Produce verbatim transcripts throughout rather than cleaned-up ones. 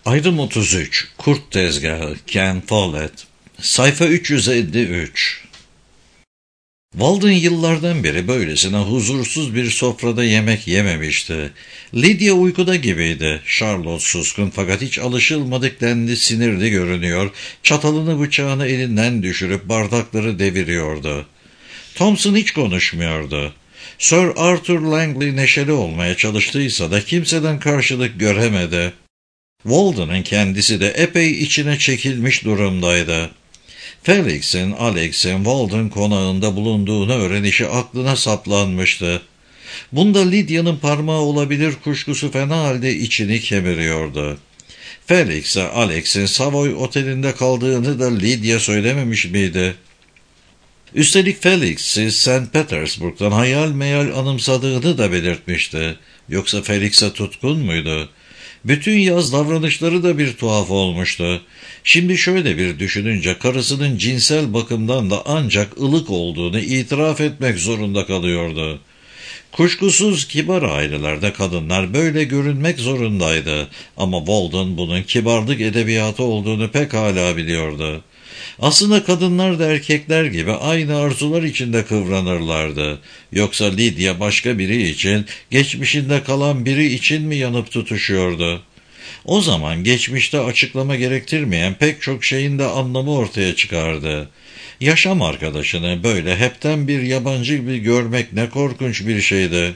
Ayrım otuz üç, Kurt Tezgahı, Ken Follett, sayfa üç yüz elli üç. Walden yıllardan beri böylesine huzursuz bir sofrada yemek yememişti. Lydia uykuda gibiydi. Charlotte suskun fakat hiç alışılmadık denli sinirli görünüyor, çatalını bıçağını elinden düşürüp bardakları deviriyordu. Thompson hiç konuşmuyordu. Sir Arthur Langley neşeli olmaya çalıştıysa da kimseden karşılık göremedi. Walden'ın kendisi de epey içine çekilmiş durumdaydı. Felix'in, Alex'in Walden konağında bulunduğunu öğrenişi aklına saplanmıştı. Bunda Lydia'nın parmağı olabilir kuşkusu fena halde içini kemiriyordu. Felix'e Alex'in Savoy Oteli'nde kaldığını da Lydia söylememiş miydi? Üstelik Felix'i Saint Petersburg'dan hayal meyal anımsadığını da belirtmişti. Yoksa Felix'e tutkun muydu? Bütün yaz davranışları da bir tuhaf olmuştu. Şimdi şöyle bir düşününce karısının cinsel bakımdan da ancak ılık olduğunu itiraf etmek zorunda kalıyordu. Kuşkusuz kibar ailelerde kadınlar böyle görünmek zorundaydı ama Walden bunun kibarlık edebiyatı olduğunu pekala biliyordu. Aslında kadınlar da erkekler gibi aynı arzular içinde kıvranırlardı. Yoksa Lydia başka biri için, geçmişinde kalan biri için mi yanıp tutuşuyordu? O zaman geçmişte açıklama gerektirmeyen pek çok şeyin de anlamı ortaya çıkardı. Yaşam arkadaşını böyle hepten bir yabancı gibi görmek ne korkunç bir şeydi.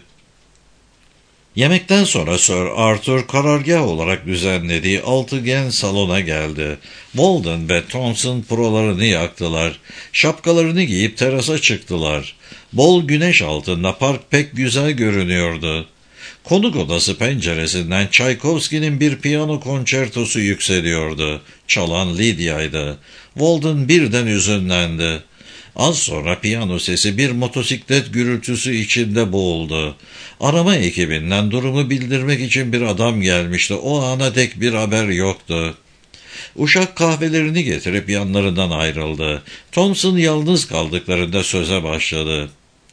Yemekten sonra Sir Arthur karargah olarak düzenlediği altıgen salona geldi. Walden ve Thompson prolarını yaktılar. Şapkalarını giyip terasa çıktılar. Bol güneş altında park pek güzel görünüyordu. Konuk odası penceresinden Çaykovski'nin bir piyano konçertosu yükseliyordu. Çalan Lydia'ydı. Walden birden hüzünlendi. Az sonra piyano sesi bir motosiklet gürültüsü içinde boğuldu. Arama ekibinden durumu bildirmek için bir adam gelmişti. O ana dek bir haber yoktu. Uşak kahvelerini getirip yanlarından ayrıldı. Thompson yalnız kaldıklarında söze başladı.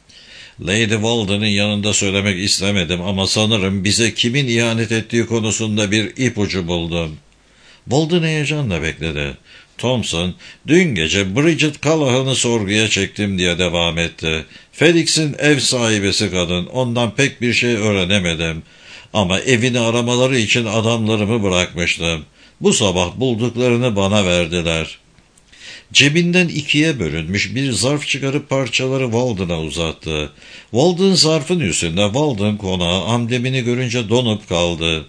Lady Walden'ın yanında söylemek istemedim ama sanırım bize kimin ihanet ettiği konusunda bir ipucu buldum. Walden heyecanla bekledi. Thompson, dün gece Bridget Callahan'ı sorguya çektim diye devam etti. Felix'in ev sahibesi kadın, ondan pek bir şey öğrenemedim. Ama evini aramaları için adamlarımı bırakmıştım. Bu sabah bulduklarını bana verdiler. Cebinden ikiye bölünmüş bir zarf çıkarıp parçaları Walden'a uzattı. Walden zarfın üstünde Walden konağı amblemini görünce donup kaldı.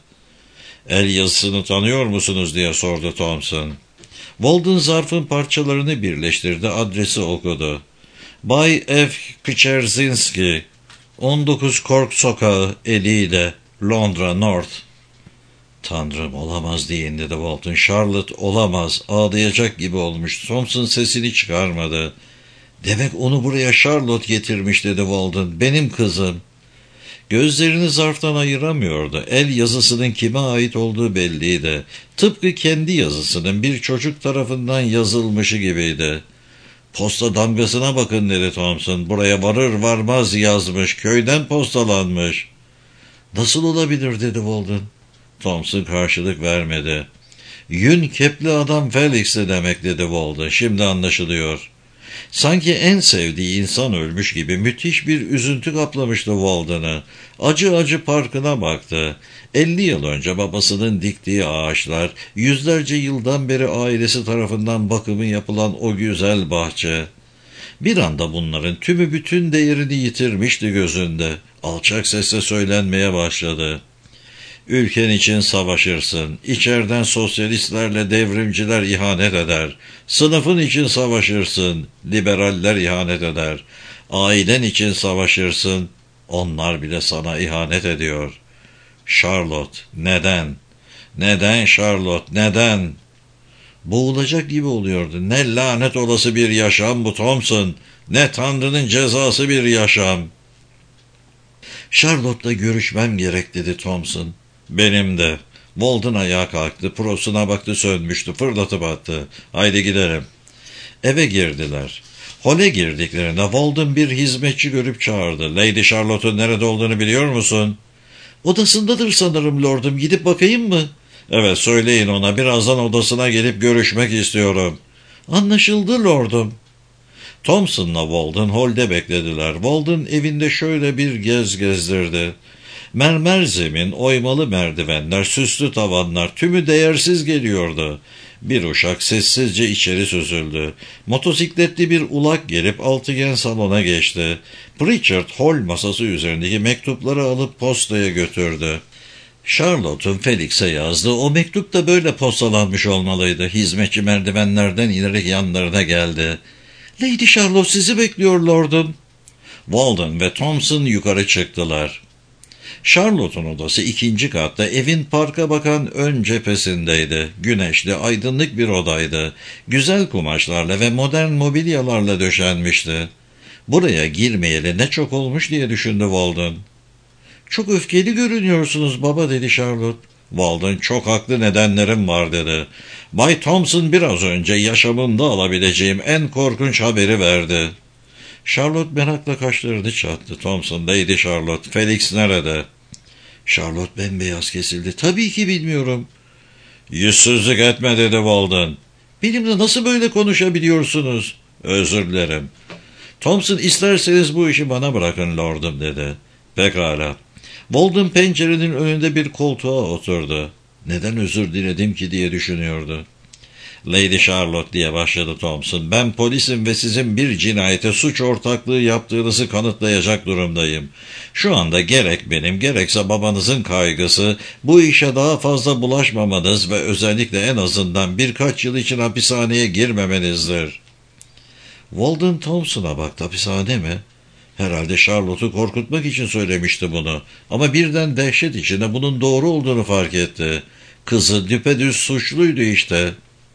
El yazısını tanıyor musunuz diye sordu Thompson. Walden zarfın parçalarını birleştirdi, adresi okudu. Bay F. Kcherzinski, on dokuz Cork Sokağı, eliyle, Londra North. Tanrım, olamaz diyeyim dedi Walden. Charlotte olamaz, ağlayacak gibi olmuş. Thompson sesini çıkarmadı. Demek onu buraya Charlotte getirmiş dedi Walden. Benim kızım. Gözlerini zarftan ayıramıyordu. El yazısının kime ait olduğu belliydi. Tıpkı kendi yazısının bir çocuk tarafından yazılmışı gibiydi. Posta damgasına bakın dedi Thompson. Buraya varır varmaz yazmış. Köyden postalanmış. Nasıl olabilir dedi Walden. Thompson karşılık vermedi. Yün kepli adam Felix'ti demek dedi Walden. Şimdi anlaşılıyor. Sanki en sevdiği insan ölmüş gibi müthiş bir üzüntü kaplamıştı Walden'ı. Acı acı parkına baktı. Elli yıl önce babasının diktiği ağaçlar, yüzlerce yıldan beri ailesi tarafından bakımı yapılan o güzel bahçe. Bir anda bunların tümü bütün değerini yitirmişti gözünde. Alçak sesle söylenmeye başladı. Ülken için savaşırsın. İçeriden sosyalistlerle devrimciler ihanet eder. Sınıfın için savaşırsın. Liberaller ihanet eder. Ailen için savaşırsın. Onlar bile sana ihanet ediyor. Charlotte, neden? Neden Charlotte, neden? Boğulacak gibi oluyordu. Ne lanet olası bir yaşam bu Thompson. Ne Tanrı'nın cezası bir yaşam. Charlotte'la görüşmem gerek dedi Thompson. Benim de. Walden ayağa kalktı. Prosuna baktı, sönmüştü. Fırlatıp attı. Haydi gidelim. Eve girdiler. Hole girdiklerinde Walden bir hizmetçi görüp çağırdı. Lady Charlotte'un nerede olduğunu biliyor musun? Odasındadır sanırım lordum. Gidip bakayım mı? Evet, söyleyin ona, birazdan odasına gelip görüşmek istiyorum. Anlaşıldı lordum. Thompson'la Walden holde beklediler. Walden evinde şöyle bir gez gezdirdi. Mermer zemin, oymalı merdivenler, süslü tavanlar, tümü değersiz geliyordu. Bir uşak sessizce içeri süzüldü. Motosikletli bir ulak gelip altıgen salona geçti. Pritchard hol masası üzerindeki mektupları alıp postaya götürdü. Charlotte'un Felix'e yazdığı o mektup da böyle postalanmış olmalıydı. Hizmetçi merdivenlerden inerek yanlarına geldi. "Lady Charlotte sizi bekliyor lordum." Walden ve Thompson yukarı çıktılar. Charlotte'un odası ikinci katta, evin parka bakan ön cephesindeydi. Güneşli, aydınlık bir odaydı. Güzel kumaşlarla ve modern mobilyalarla döşenmişti. Buraya girmeyeli ne çok olmuş diye düşündü Walden. "Çok öfkeli görünüyorsunuz baba," dedi Charlotte. Walden, "Çok haklı nedenlerim var," dedi. "Bay Thompson biraz önce yaşamımda alabileceğim en korkunç haberi verdi." Charlotte merakla kaşlarını çattı. Thompson, "Lady Charlotte, Felix nerede?" Charlotte bembeyaz kesildi. "Tabii ki bilmiyorum." "Yüzsüzlük etme," dedi Walden. "Benimle nasıl böyle konuşabiliyorsunuz?" "Özür dilerim." Thompson, "İsterseniz bu işi bana bırakın lordum," dedi. "Pekala." Walden pencerenin önünde bir koltuğa oturdu. "Neden özür diledim ki?" diye düşünüyordu. "Lady Charlotte," diye başladı Thompson, "ben polisim ve sizin bir cinayete suç ortaklığı yaptığınızı kanıtlayacak durumdayım. Şu anda gerek benim gerekse babanızın kaygısı bu işe daha fazla bulaşmamanız ve özellikle en azından birkaç yıl için hapishaneye girmemenizdir." Walden Thompson'a baktı. "Hapishane mi?" Herhalde Charlotte'u korkutmak için söylemişti bunu. Ama birden dehşet içinde bunun doğru olduğunu fark etti. Kızı düpedüz suçluydu işte.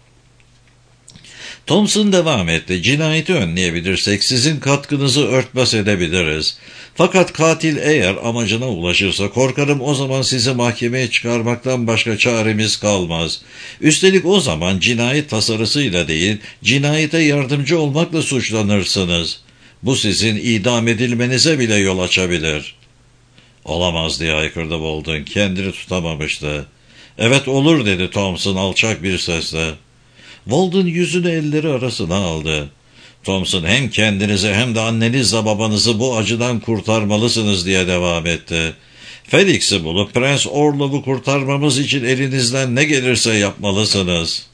Thompson devam etti. "Cinayeti önleyebilirsek sizin katkınızı örtbas edebiliriz. Fakat katil eğer amacına ulaşırsa korkarım o zaman sizi mahkemeye çıkarmaktan başka çaremiz kalmaz. Üstelik o zaman cinayet tasarısıyla değil, cinayete yardımcı olmakla suçlanırsınız. Bu sizin idam edilmenize bile yol açabilir." "Olamaz," diye haykırdı Walden. Kendini tutamamıştı. "Evet olur," dedi Thompson alçak bir sesle. Walden yüzünü elleri arasına aldı. Thompson, "Hem kendinizi hem de annenizle babanızı bu acıdan kurtarmalısınız," diye devam etti. "Felix'i bulup Prens Orlov'u kurtarmamız için elinizden ne gelirse yapmalısınız."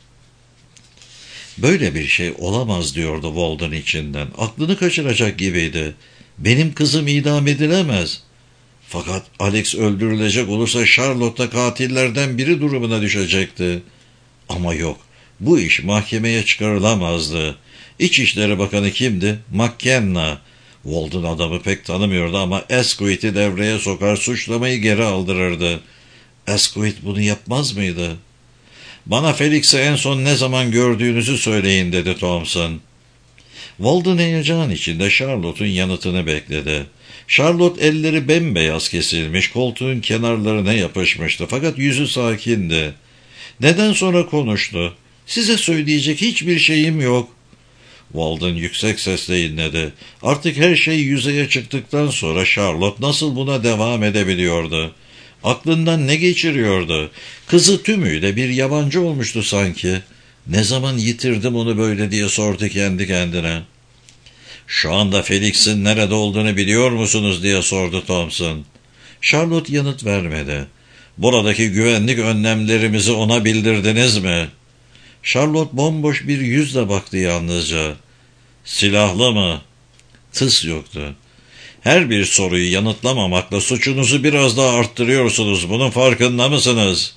Böyle bir şey olamaz diyordu Walden içinden. Aklını kaçıracak gibiydi. "Benim kızım idam edilemez." Fakat Alex öldürülecek olursa Charlotte da katillerden biri durumuna düşecekti. Ama yok, bu iş mahkemeye çıkarılamazdı. İçişleri Bakanı kimdi? McKenna. Walden adamı pek tanımıyordu ama Asquith'i devreye sokar, suçlamayı geri aldırırdı. Asquith bunu yapmaz mıydı? "Bana Felix'i en son ne zaman gördüğünüzü söyleyin," dedi Thompson. Walden heyecan içinde Charlotte'un yanıtını bekledi. Charlotte elleri bembeyaz kesilmiş, koltuğun kenarlarına yapışmıştı fakat yüzü sakindi. Neden sonra konuştu. "Size söyleyecek hiçbir şeyim yok." Walden yüksek sesle inledi. Artık her şey yüzeye çıktıktan sonra Charlotte nasıl buna devam edebiliyordu? Aklından ne geçiriyordu? Kızı tümüyle bir yabancı olmuştu sanki. "Ne zaman yitirdim onu böyle?" diye sordu kendi kendine. "Şu anda Felix'in nerede olduğunu biliyor musunuz?" diye sordu Thompson. Charlotte yanıt vermedi. "Buradaki güvenlik önlemlerimizi ona bildirdiniz mi?" Charlotte bomboş bir yüzle baktı yalnızca. "Silahlı mı?" Tıs yoktu. "Her bir soruyu yanıtlamamakla suçunuzu biraz daha arttırıyorsunuz. Bunun farkında mısınız?"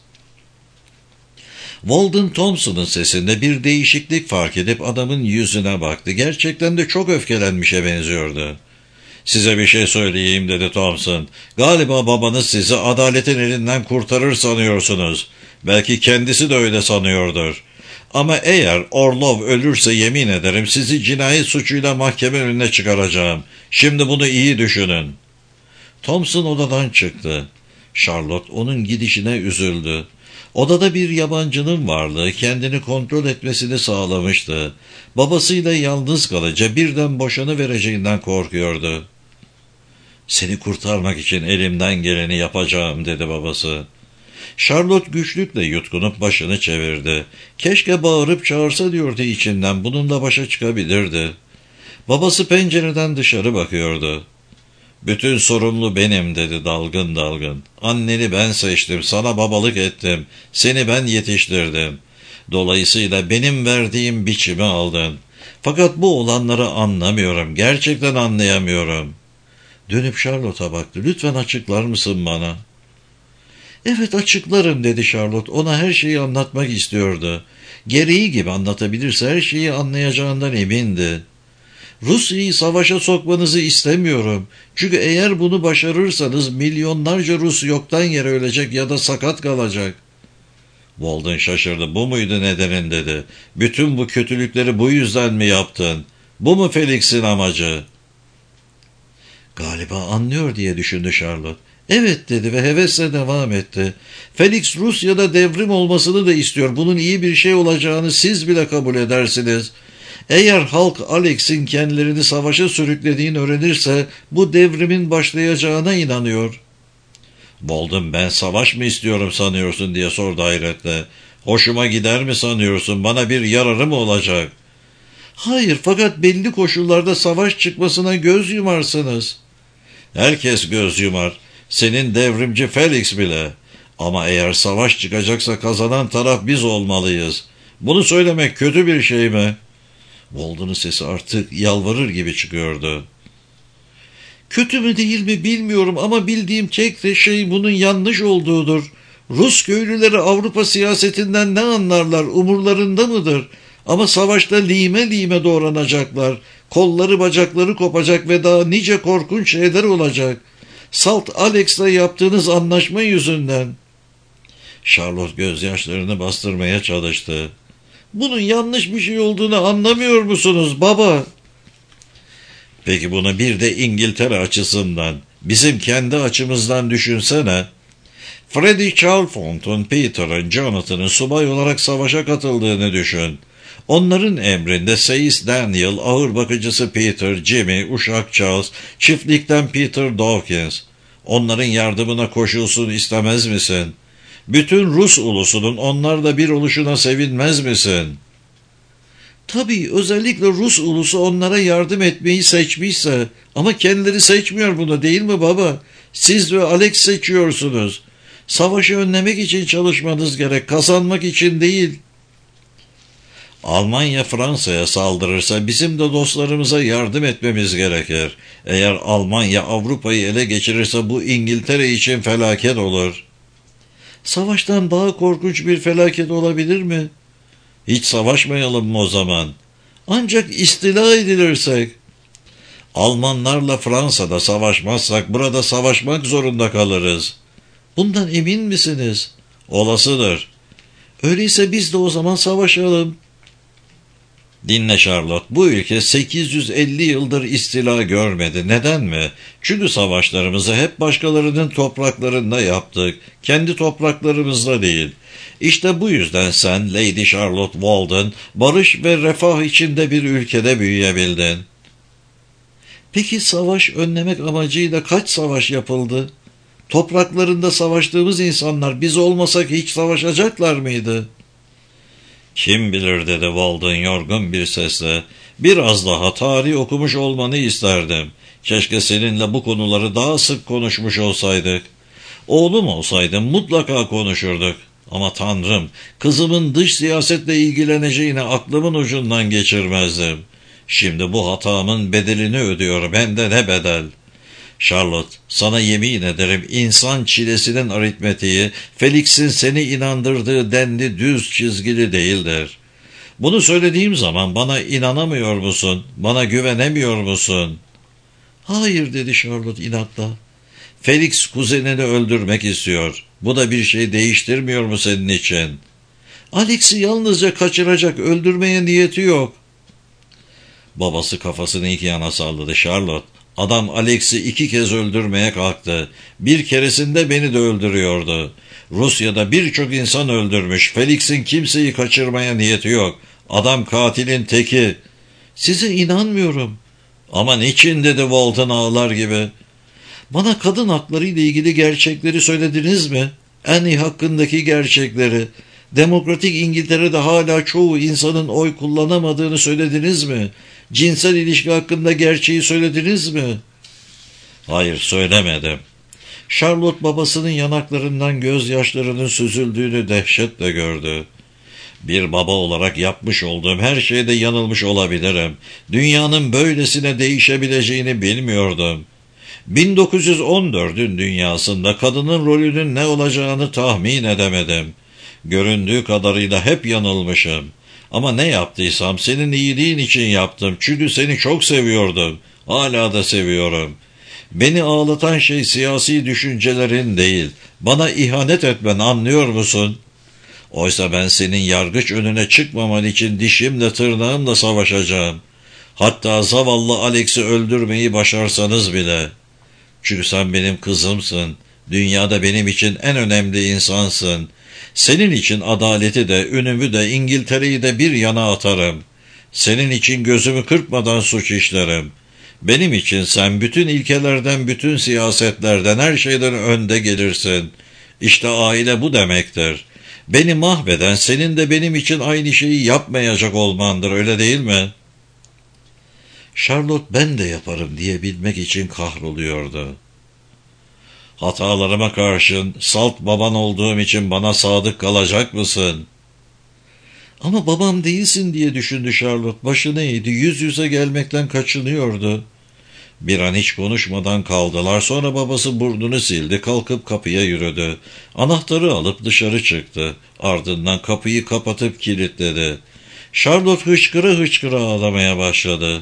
Walden Thompson'ın sesinde bir değişiklik fark edip adamın yüzüne baktı. Gerçekten de çok öfkelenmişe benziyordu. "Size bir şey söyleyeyim," dedi Thompson. "Galiba babanız sizi adaletin elinden kurtarır sanıyorsunuz. Belki kendisi de öyle sanıyordur. Ama eğer Orlov ölürse yemin ederim sizi cinayet suçuyla mahkeme önüne çıkaracağım. Şimdi bunu iyi düşünün." Thompson odadan çıktı. Charlotte onun gidişine üzüldü. Odada bir yabancının varlığı kendini kontrol etmesini sağlamıştı. Babasıyla yalnız kalınca birden boşanıvereceğinden korkuyordu. "Seni kurtarmak için elimden geleni yapacağım," dedi babası. Charlotte güçlükle yutkunup başını çevirdi. Keşke bağırıp çağırsa diyordu içinden, bununla başa çıkabilirdi. Babası pencereden dışarı bakıyordu. Bütün sorumlu benim dedi dalgın dalgın. Anneni ben seçtim, sana babalık ettim, seni ben yetiştirdim. Dolayısıyla benim verdiğim biçimi aldın. Fakat bu olanları anlamıyorum, gerçekten anlayamıyorum. Dönüp Charlotte'a baktı. Lütfen açıklar mısın bana? Evet, açıklarım dedi Charlotte. Ona her şeyi anlatmak istiyordu. Gereği gibi anlatabilirse her şeyi anlayacağından emindi. Rusya'yı savaşa sokmanızı istemiyorum. Çünkü eğer bunu başarırsanız milyonlarca Rus yoktan yere ölecek ya da sakat kalacak. Walden şaşırdı. Bu muydu nedenin dedi. Bütün bu kötülükleri bu yüzden mi yaptın? Bu mu Felix'in amacı? Galiba anlıyor diye düşündü Charlotte. Evet dedi ve hevesle devam etti. Felix Rusya'da devrim olmasını da istiyor. Bunun iyi bir şey olacağını siz bile kabul edersiniz. Eğer halk Alex'in kendilerini savaşa sürüklediğini öğrenirse bu devrimin başlayacağına inanıyor. Walden ben savaş mı istiyorum sanıyorsun diye sordu hayretle. Hoşuma gider mi sanıyorsun? Bana bir yararı mı olacak? Hayır, fakat belli koşullarda savaş çıkmasına göz yumarsınız. Herkes göz yumar. Senin devrimci Felix bile. Ama eğer savaş çıkacaksa kazanan taraf biz olmalıyız. Bunu söylemek kötü bir şey mi? Walden'ın sesi artık yalvarır gibi çıkıyordu. Kötü mü değil mi bilmiyorum ama bildiğim tek de şey bunun yanlış olduğudur. Rus köylüleri Avrupa siyasetinden ne anlarlar, umurlarında mıdır? Ama savaşta lime lime doğranacaklar. Kolları bacakları kopacak ve daha nice korkunç şeyler olacak. Salt Alex'le yaptığınız anlaşma yüzünden. Charlotte gözyaşlarını bastırmaya çalıştı. Bunun yanlış bir şey olduğunu anlamıyor musunuz baba? Peki bunu bir de İngiltere açısından, bizim kendi açımızdan düşünsene. Freddie Chalfont'un, Peter'ın, Jonathan'ın subay olarak savaşa katıldığını düşün. Onların emrinde Seyis Daniel, ağır bakıcısı Peter, Jimmy, uşak Charles, çiftlikten Peter Dawkins. Onların yardımına koşulsun istemez misin? Bütün Rus ulusunun onlarla bir oluşuna sevinmez misin? Tabii, özellikle Rus ulusu onlara yardım etmeyi seçmişse, ama kendileri seçmiyor bunu değil mi baba? Siz ve Alex seçiyorsunuz. Savaşı önlemek için çalışmanız gerek, kazanmak için değil. Almanya Fransa'ya saldırırsa bizim de dostlarımıza yardım etmemiz gerekir. Eğer Almanya Avrupa'yı ele geçirirse bu İngiltere için felaket olur. Savaştan daha korkunç bir felaket olabilir mi? Hiç savaşmayalım mı o zaman? Ancak istila edilirsek. Almanlarla Fransa'da savaşmazsak burada savaşmak zorunda kalırız. Bundan emin misiniz? Olasıdır. Öyleyse biz de o zaman savaşalım. Dinle Charlotte, bu ülke sekiz yüz elli yıldır istila görmedi. Neden mi? Çünkü savaşlarımızı hep başkalarının topraklarında yaptık. Kendi topraklarımızda değil. İşte bu yüzden sen Lady Charlotte Walden barış ve refah içinde bir ülkede büyüyebildin. Peki savaş önlemek amacıyla kaç savaş yapıldı? Topraklarında savaştığımız insanlar biz olmasak hiç savaşacaklar mıydı? Kim bilir dedi Walden yorgun bir sesle. Biraz daha tarih okumuş olmanı isterdim. Keşke seninle bu konuları daha sık konuşmuş olsaydık. Oğlum olsaydım mutlaka konuşurduk. Ama Tanrım, kızımın dış siyasetle ilgileneceğini aklımın ucundan geçirmezdim. Şimdi bu hatamın bedelini ödüyorum, hem de ne bedel. Charlotte, sana yemin ederim insan çilesinin aritmetiği, Felix'in seni inandırdığı denli düz çizgili değildir. Bunu söylediğim zaman bana inanamıyor musun? Bana güvenemiyor musun? Hayır dedi Charlotte inatla. Felix kuzenini öldürmek istiyor. Bu da bir şey değiştirmiyor mu senin için? Alex'i yalnızca kaçıracak, öldürmeye niyeti yok. Babası kafasını iki yana salladı. Charlotte, adam Alex'i iki kez öldürmeye kalktı. Bir keresinde beni de öldürüyordu. Rusya'da birçok insan öldürmüş. Felix'in kimseyi kaçırmaya niyeti yok. Adam katilin teki. Size inanmıyorum. Ama niçin dedi Walton ağlar gibi. Bana kadın hakları ile ilgili gerçekleri söylediniz mi? Annie hakkındaki gerçekleri, demokratik İngiltere'de hala çoğu insanın oy kullanamadığını söylediniz mi? Cinsel ilişki hakkında gerçeği söylediniz mi? Hayır, söylemedim. Charlotte babasının yanaklarından gözyaşlarının süzüldüğünü dehşetle gördü. Bir baba olarak yapmış olduğum her şeyde yanılmış olabilirim. Dünyanın böylesine değişebileceğini bilmiyordum. bin dokuz yüz on dördün dünyasında kadının rolünün ne olacağını tahmin edemedim. Göründüğü kadarıyla hep yanılmışım. Ama ne yaptıysam senin iyiliğin için yaptım. Çünkü seni çok seviyordum. Hala da seviyorum. Beni ağlatan şey siyasi düşüncelerin değil, bana ihanet etmen, anlıyor musun? Oysa ben senin yargıç önüne çıkmaman için dişimle tırnağımla savaşacağım. Hatta zavallı Alex'i öldürmeyi başarsanız bile. Çünkü sen benim kızımsın. Dünyada benim için en önemli insansın. Senin için adaleti de, ünümü de, İngiltere'yi de bir yana atarım. Senin için gözümü kırpmadan suç işlerim. Benim için sen bütün ilkelerden, bütün siyasetlerden, her şeyden önde gelirsin. İşte aile bu demektir. Beni mahveden senin de benim için aynı şeyi yapmayacak olmandır, öyle değil mi? Charlotte ben de yaparım diyebilmek için kahroluyordu. Hatalarıma karşın salt baban olduğum için bana sadık kalacak mısın? Ama babam değilsin diye düşündü Charlotte. Başını eğdi, yüz yüze gelmekten kaçınıyordu. Bir an hiç konuşmadan kaldılar. Sonra babası burnunu sildi, kalkıp kapıya yürüdü. Anahtarı alıp dışarı çıktı. Ardından kapıyı kapatıp kilitledi. Charlotte hıçkıra hıçkıra ağlamaya başladı.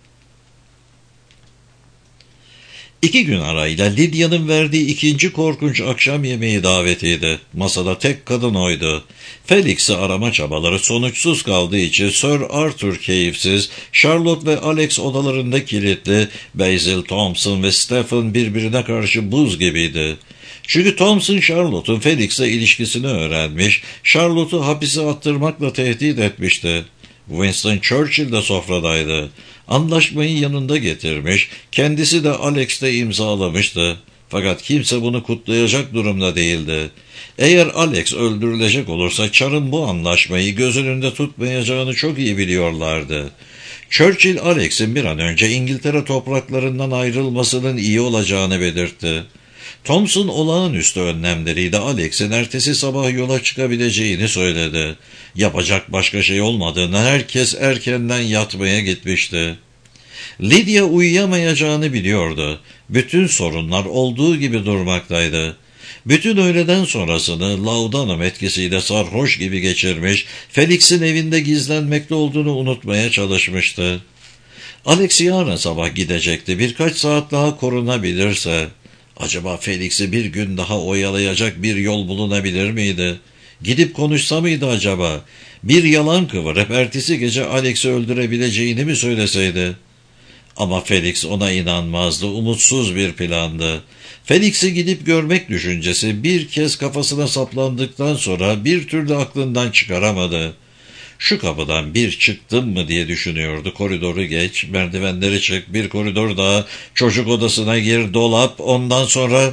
İki gün arayla Lydia'nın verdiği ikinci korkunç akşam yemeği davetiydi. Masada tek kadın oydu. Felix'i arama çabaları sonuçsuz kaldığı için Sir Arthur keyifsiz, Charlotte ve Alex odalarında kilitli, Basil, Thompson ve Stephen birbirine karşı buz gibiydi. Çünkü Thompson Charlotte'un Felix'le ilişkisini öğrenmiş, Charlotte'u hapise attırmakla tehdit etmişti. Winston Churchill de sofradaydı. Anlaşmayı yanında getirmiş, kendisi de Alex'le imzalamıştı. Fakat kimse bunu kutlayacak durumda değildi. Eğer Alex öldürülecek olursa Char'ın bu anlaşmayı göz önünde tutmayacağını çok iyi biliyorlardı. Churchill, Alex'in bir an önce İngiltere topraklarından ayrılmasının iyi olacağını belirtti. Thompson olağanüstü önlemleriyle Alex'in ertesi sabah yola çıkabileceğini söyledi. Yapacak başka şey olmadığından herkes erkenden yatmaya gitmişti. Lydia uyuyamayacağını biliyordu. Bütün sorunlar olduğu gibi durmaktaydı. Bütün öğleden sonrasını laudanum etkisiyle sarhoş gibi geçirmiş, Felix'in evinde gizlenmekte olduğunu unutmaya çalışmıştı. Alex yarın sabah gidecekti. Birkaç saat daha korunabilirse... Acaba Felix'i bir gün daha oyalayacak bir yol bulunabilir miydi? Gidip konuşsa mıydı acaba? Bir yalan kıvırıp ertesi gece Alex'i öldürebileceğini mi söyleseydi? Ama Felix ona inanmazdı, umutsuz bir plandı. Felix'i gidip görmek düşüncesi bir kez kafasına saplandıktan sonra bir türlü aklından çıkaramadı. Şu kapıdan bir çıktım mı diye düşünüyordu. Koridoru geç, merdivenleri çık, bir koridor daha, çocuk odasına gir, dolap, ondan sonra...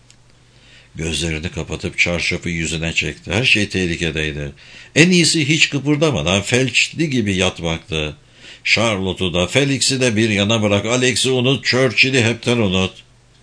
Gözlerini kapatıp çarşafı yüzüne çekti. Her şey tehlikedeydi. En iyisi hiç kıpırdamadan felçli gibi yatmaktı. Charlotte'u da, Felix'i de bir yana bırak, Alex'i unut, Churchill'i hepten unut.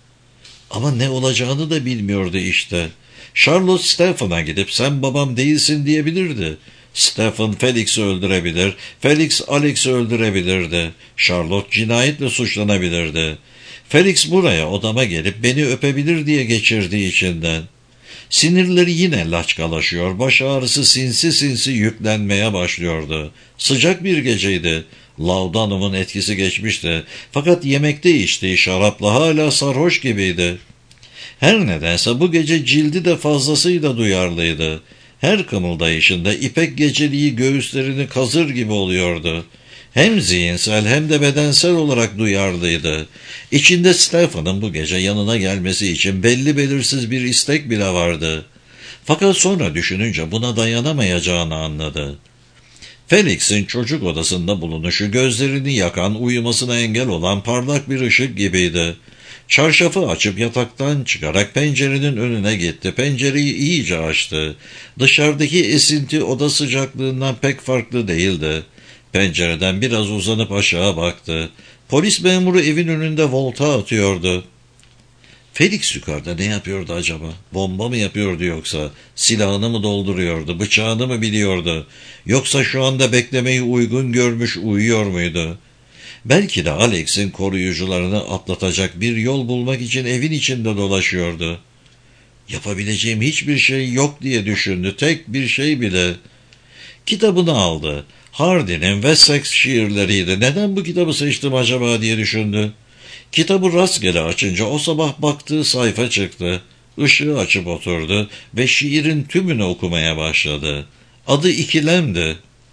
Ama ne olacağını da bilmiyordu işte. Charlotte Stephen'a gidip sen babam değilsin diyebilirdi. Stephen Felix'i öldürebilir, Felix Alex'i öldürebilirdi. Charlotte cinayetle suçlanabilirdi. Felix buraya odama gelip beni öpebilir diye geçirdiği içinden. Sinirleri yine laçkalaşıyor, baş ağrısı sinsi sinsi yüklenmeye başlıyordu. Sıcak bir geceydi. Laudanum'un etkisi geçmişti. Fakat yemekte içtiği şarapla hala sarhoş gibiydi. Her nedense bu gece cildi de fazlasıyla duyarlıydı. Her kımıldayışında ipek geceliği göğüslerini kazır gibi oluyordu. Hem zihinsel hem de bedensel olarak duyarlıydı. İçinde Stephen'ın bu gece yanına gelmesi için belli belirsiz bir istek bile vardı. Fakat sonra düşününce buna dayanamayacağını anladı. Felix'in çocuk odasında bulunuşu gözlerini yakan, uyumasına engel olan parlak bir ışık gibiydi. Çarşafı açıp yataktan çıkarak pencerenin önüne gitti. Pencereyi iyice açtı. Dışarıdaki esinti oda sıcaklığından pek farklı değildi. Pencereden biraz uzanıp aşağı baktı. Polis memuru evin önünde volta atıyordu. Felix yukarıda ne yapıyordu acaba? Bomba mı yapıyordu yoksa? Silahını mı dolduruyordu? Bıçağını mı biliyordu? Yoksa şu anda beklemeyi uygun görmüş uyuyor muydu? Belki de Alex'in koruyucularını atlatacak bir yol bulmak için evin içinde dolaşıyordu. Yapabileceğim hiçbir şey yok diye düşündü. Tek bir şey bile. Kitabını aldı. Hardy'nin Wessex şiirleriydi. Neden bu kitabı seçtim acaba diye düşündü. Kitabı rastgele açınca o sabah baktığı sayfa çıktı. Işığı açıp oturdu ve şiirin tümünü okumaya başladı. Adı İkilem'di.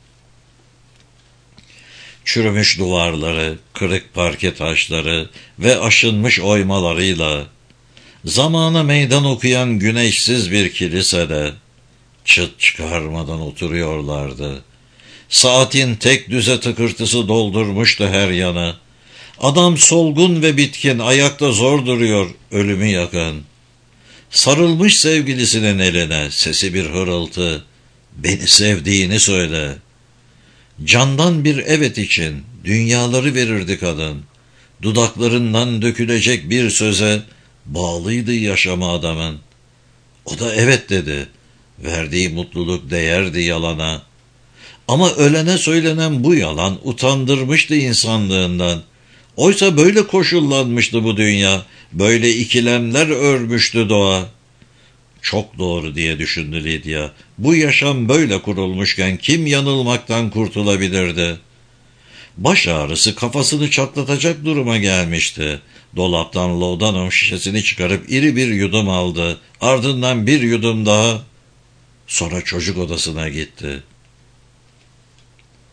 Çürümüş duvarları, kırık parke taşları ve aşınmış oymalarıyla, zamana meydan okuyan güneşsiz bir kilisede, çıt çıkarmadan oturuyorlardı. Saatin tek düze tıkırtısı doldurmuştu her yanı. Adam solgun ve bitkin, ayakta zor duruyor, ölümü yakın. Sarılmış sevgilisinin eline, sesi bir hırıltı, beni sevdiğini söyle. Candan bir evet için dünyaları verirdi kadın. Dudaklarından dökülecek bir söze bağlıydı yaşama adamın. O da evet dedi. Verdiği mutluluk değerdi yalana. Ama ölene söylenen bu yalan utandırmıştı insanlığından. Oysa böyle koşullanmıştı bu dünya, böyle ikilemler örmüştü doğa. Çok doğru diye düşündü Lydia. Bu yaşam böyle kurulmuşken kim yanılmaktan kurtulabilirdi? Baş ağrısı kafasını çatlatacak duruma gelmişti. Dolaptan laudanum şişesini çıkarıp iri bir yudum aldı. Ardından bir yudum daha. Sonra çocuk odasına gitti.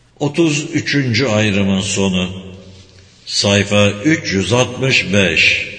otuz üçüncü ayrımın sonu. Sayfa üç yüz altmış beş.